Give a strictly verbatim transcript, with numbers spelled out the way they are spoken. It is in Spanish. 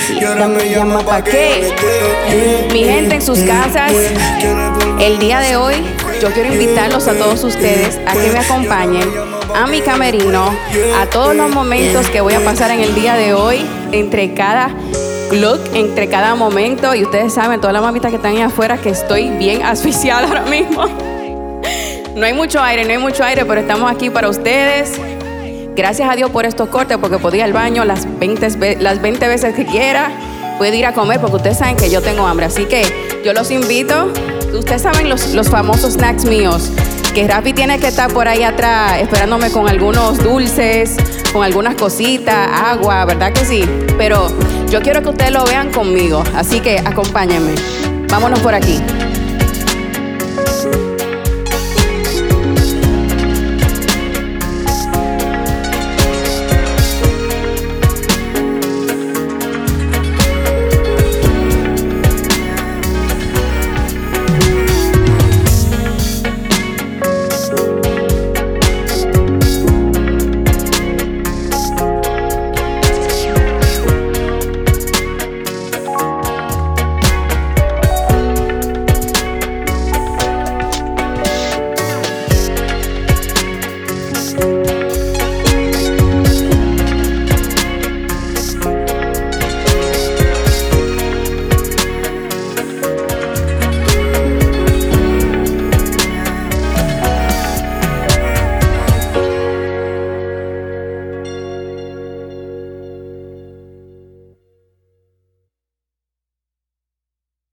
Dame llama pa' qué. Mi gente en sus casas, el día de hoy yo quiero invitarlos a todos ustedes a que me acompañen a mi camerino, a todos los momentos que voy a pasar en el día de hoy, entre cada look, entre cada momento. Y ustedes saben, todas las mamitas que están ahí afuera, que estoy bien asfixiada ahora mismo. No hay mucho aire, no hay mucho aire, pero estamos aquí para ustedes. Gracias a Dios por estos cortes, porque puedo ir al baño las veinte, las veinte veces que quiera. Puedo ir a comer, porque ustedes saben que yo tengo hambre. Así que yo los invito. Ustedes saben los, los famosos snacks míos, que Rafi tiene que estar por ahí atrás esperándome con algunos dulces, con algunas cositas, agua, ¿verdad que sí? Pero yo quiero que ustedes lo vean conmigo, así que acompáñenme. Vámonos por aquí.